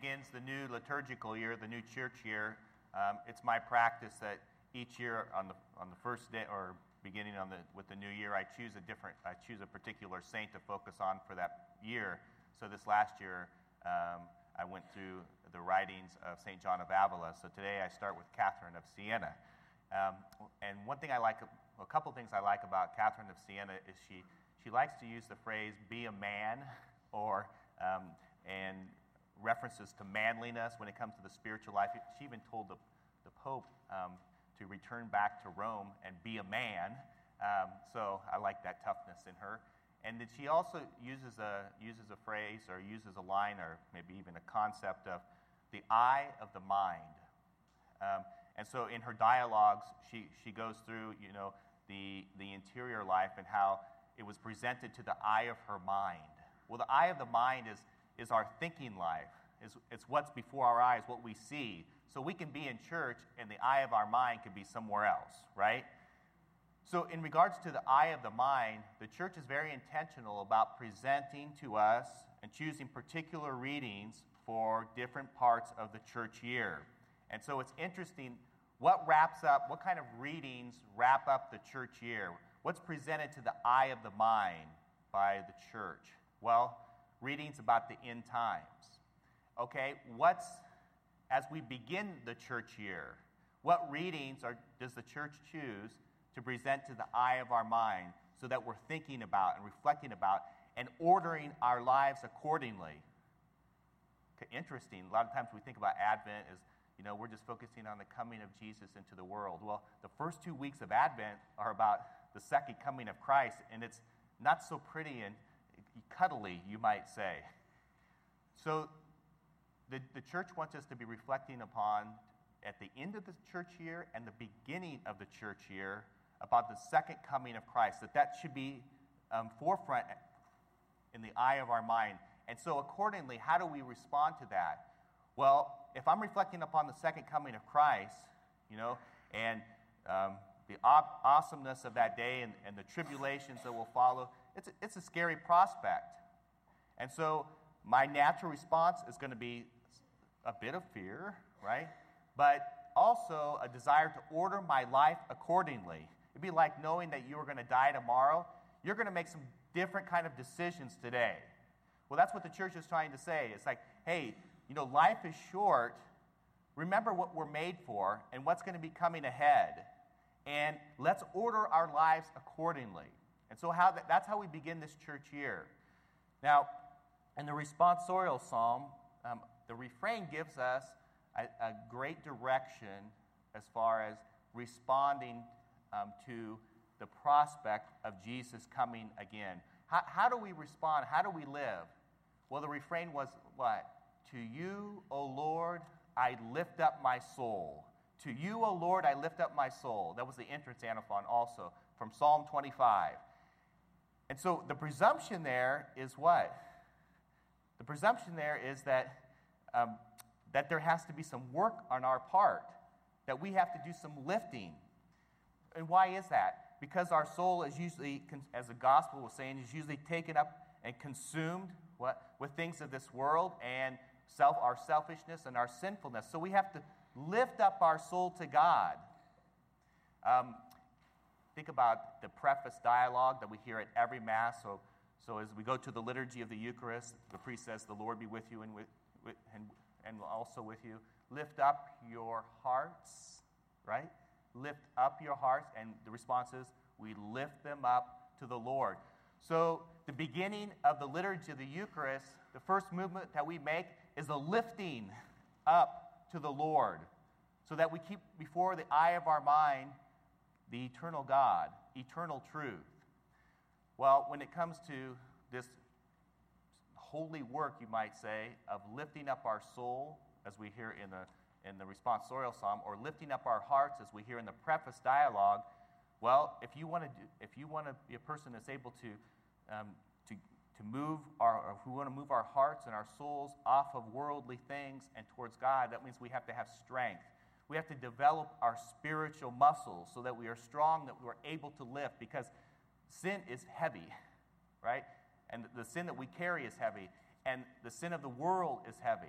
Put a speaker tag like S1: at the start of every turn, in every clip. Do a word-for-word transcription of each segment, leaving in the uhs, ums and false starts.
S1: begins the new liturgical year, the new church year, um, it's my practice that each year on the on the first day or beginning on the with the new year, I choose a different, I choose a particular saint to focus on for that year. So this last year, um, I went through the writings of Saint John of Avila. So today I start with Catherine of Siena. Um, and one thing I like, a couple things I like about Catherine of Siena is she she likes to use the phrase "be a man," or um, and references to manliness when it comes to the spiritual life. She even told the the Pope um, to return back to Rome and be a man. Um, so I like that toughness in her. And then she also uses a uses a phrase or uses a line or maybe even a concept of the eye of the mind. Um, and so in her dialogues, she, she goes through, you know, the the interior life and how it was presented to the eye of her mind. Well, the eye of the mind is is our thinking life. It's, it's what's before our eyes, what we see. So we can be in church and the eye of our mind could be somewhere else, right? So in regards to the eye of the mind, the church is very intentional about presenting to us and choosing particular readings for different parts of the church year. And so it's interesting, what wraps up, what kind of readings wrap up the church year? What's presented to the eye of the mind by the church? Well, readings about the end times. Okay, what's, as we begin the church year, what readings are, does the church choose to present to the eye of our mind so that we're thinking about and reflecting about and ordering our lives accordingly? Okay, interesting. A lot of times we think about Advent as, you know, we're just focusing on the coming of Jesus into the world. Well, the first two weeks of Advent are about the second coming of Christ, and it's not so pretty and cuddly, you might say. So the, the church wants us to be reflecting upon, at the end of the church year and the beginning of the church year, about the second coming of Christ, that that should be um, forefront in the eye of our mind. And so accordingly, how do we respond to that? Well, if I'm reflecting upon the second coming of Christ, you know, and um, the op- awesomeness of that day and, and the tribulations that will follow, it's a, it's a scary prospect. And so my natural response is going to be a bit of fear, right? But also a desire to order my life accordingly. It'd be like knowing that you are going to die tomorrow. You're going to make some different kind of decisions today. Well, that's what the church is trying to say. It's like, hey, you know, life is short. Remember what we're made for and what's going to be coming ahead. And let's order our lives accordingly. And so how that, that's how we begin this church year. Now, in the responsorial psalm, um, the refrain gives us a, a great direction as far as responding um, to the prospect of Jesus coming again. How, how do we respond? How do we live? Well, the refrain was what? To you, O Lord, I lift up my soul. To you, O Lord, I lift up my soul. That was the entrance antiphon also from Psalm twenty-five. And so the presumption there is what? The presumption there is that um, that there has to be some work on our part, that we have to do some lifting. And why is that? Because our soul is usually, as the gospel was saying, is usually taken up and consumed what, with things of this world and self, our selfishness and our sinfulness. So we have to lift up our soul to God. Um, think about the preface dialogue that we hear at every Mass. So, so as we go to the liturgy of the Eucharist, the priest says, "The Lord be with you and with, with and, and also with you. Lift up your hearts," right? Lift up your hearts. And the response is, we lift them up to the Lord. So the beginning of the liturgy of the Eucharist, the first movement that we make is a lifting up to the Lord, so that we keep before the eye of our mind the eternal God, eternal truth. Well, when it comes to this holy work, you might say, of lifting up our soul, as we hear in the in the responsorial psalm, or lifting up our hearts, as we hear in the preface dialogue, well, if you want to do, if you want to be a person that's able to um, to to move our, or if we want to move our hearts and our souls off of worldly things and towards God, that means we have to have strength. We have to develop our spiritual muscles so that we are strong, that we are able to lift, because sin is heavy, right? And the sin that we carry is heavy, and the sin of the world is heavy.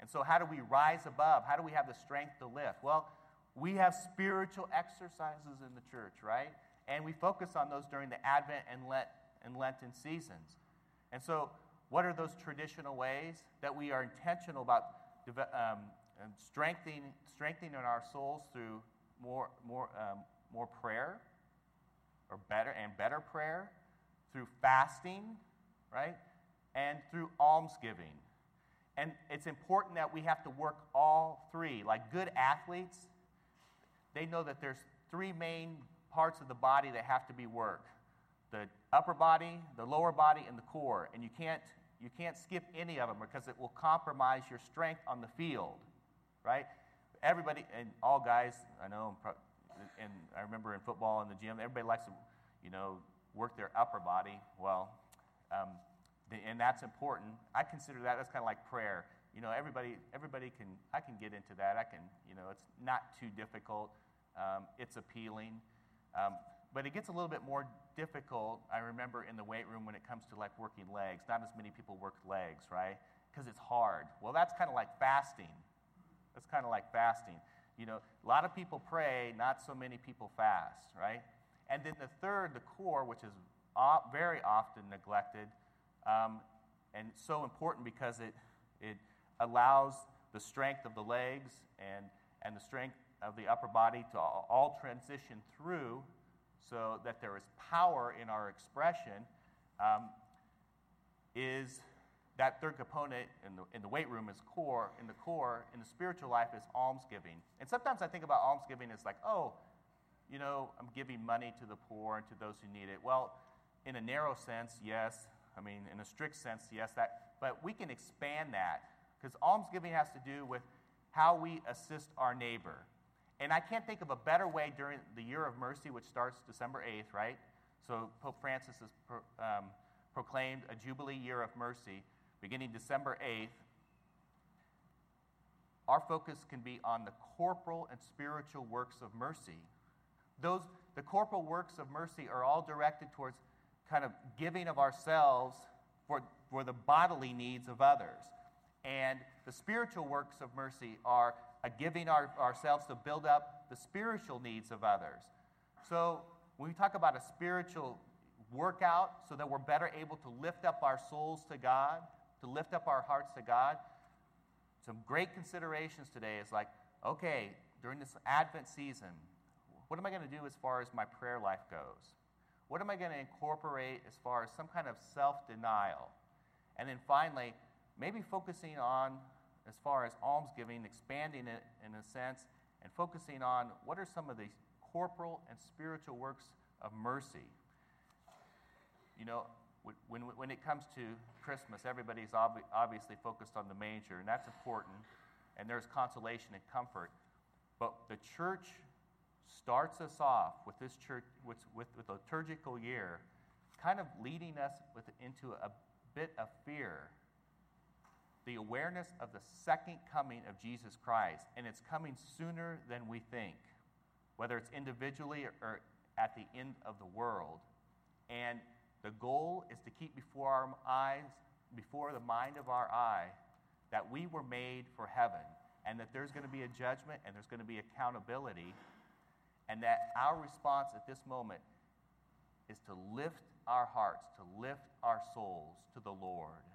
S1: And so how do we rise above? How do we have the strength to lift? Well, we have spiritual exercises in the church, right? And we focus on those during the Advent and Lent and Lenten seasons. And so what are those traditional ways that we are intentional about um, strengthening, strengthening our souls through more, more, um, more prayer, or better and better prayer, through fasting, right, and through almsgiving. And it's important that we have to work all three. Like good athletes, they know that there's three main parts of the body that have to be worked: the upper body, the lower body, and the core. And you can't you can't skip any of them because it will compromise your strength on the field, right? Everybody, and all guys, I know, and I remember in football in the gym, everybody likes to, you know, work their upper body. Well, um, the, and that's important. I consider that, that's kind of like prayer. You know, everybody, everybody can, I can get into that. I can, you know, it's not too difficult. Um, it's appealing. Um, but it gets a little bit more difficult, I remember, in the weight room when it comes to like working legs. Not as many people work legs, right? Because it's hard. Well, that's kind of like fasting. That's kind of like fasting. You know, a lot of people pray, not so many people fast, right? And then the third, the core, which is very often neglected, um, and so important because it it allows the strength of the legs and, and the strength of the upper body to all, all transition through so that there is power in our expression, um, is that third component in the, in the weight room is core. In the core, in the spiritual life, is almsgiving. And sometimes I think about almsgiving as like, oh, you know, I'm giving money to the poor and to those who need it. Well, in a narrow sense, yes. I mean, in a strict sense, yes. That, but we can expand that because almsgiving has to do with how we assist our neighbor. And I can't think of a better way during the Year of Mercy, which starts December eighth, right? So Pope Francis has pro, um, proclaimed a Jubilee Year of Mercy beginning December eighth. Our focus can be on the corporal and spiritual works of mercy. Those, the corporal works of mercy are all directed towards kind of giving of ourselves for, for the bodily needs of others. And the spiritual works of mercy are a giving our, ourselves to build up the spiritual needs of others. So when we talk about a spiritual workout so that we're better able to lift up our souls to God, to lift up our hearts to God, some great considerations today is like, okay, during this Advent season, what am I going to do as far as my prayer life goes? What am I going to incorporate as far as some kind of self-denial? And then finally, maybe focusing on, as far as almsgiving, expanding it in a sense, and focusing on what are some of the corporal and spiritual works of mercy. You know, when, when it comes to Christmas, everybody's ob- obviously focused on the manger, and that's important, and there's consolation and comfort. But the church starts us off with this church, with, with, with the liturgical year, kind of leading us with, into a bit of fear. The awareness of the second coming of Jesus Christ, and it's coming sooner than we think, whether it's individually or, or at the end of the world. And the goal is to keep before our eyes, before the mind of our eye, that we were made for heaven, and that there's going to be a judgment and there's going to be accountability, and that our response at this moment is to lift our hearts, to lift our souls to the Lord.